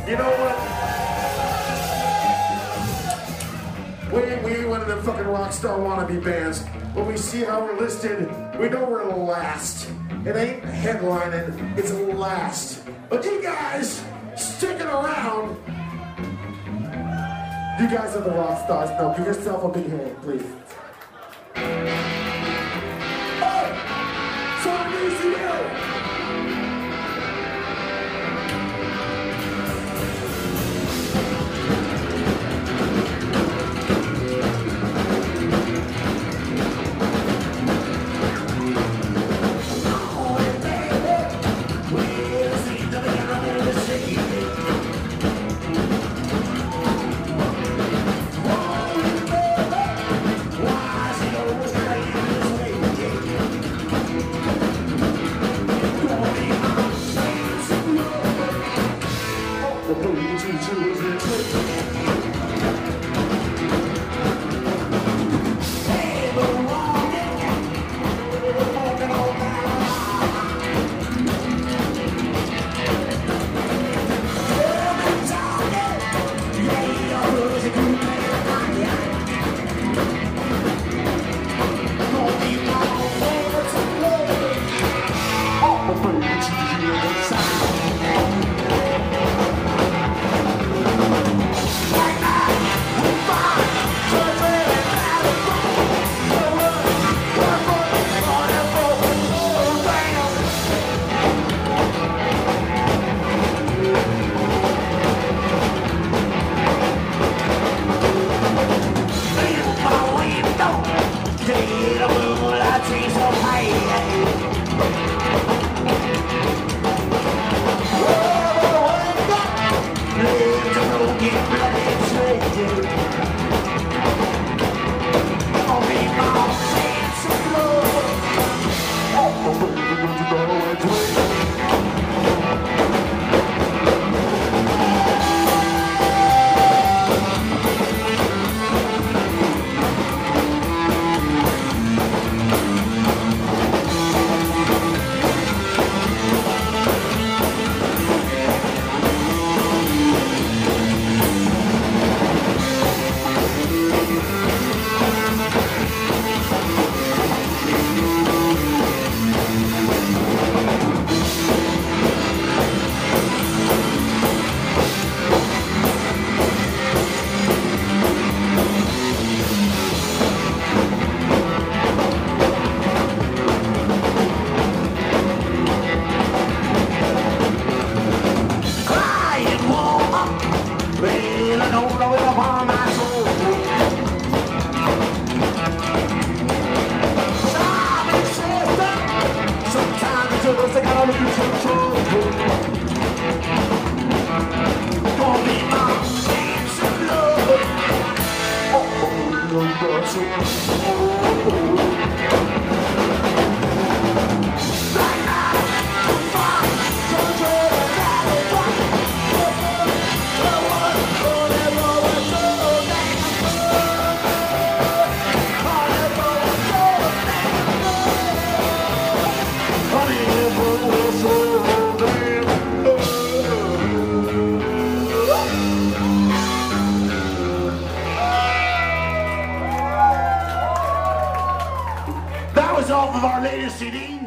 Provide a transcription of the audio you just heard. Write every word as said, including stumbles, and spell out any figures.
You know what? We, we ain't one of them fucking rock star wannabe bands. When we see how we're listed, we know we're last. It ain't headlining, it's last. But you guys, sticking around, you guys are the rock stars. No, give yourself a big hand, please. Oh! So easy here! Off of our latest C D.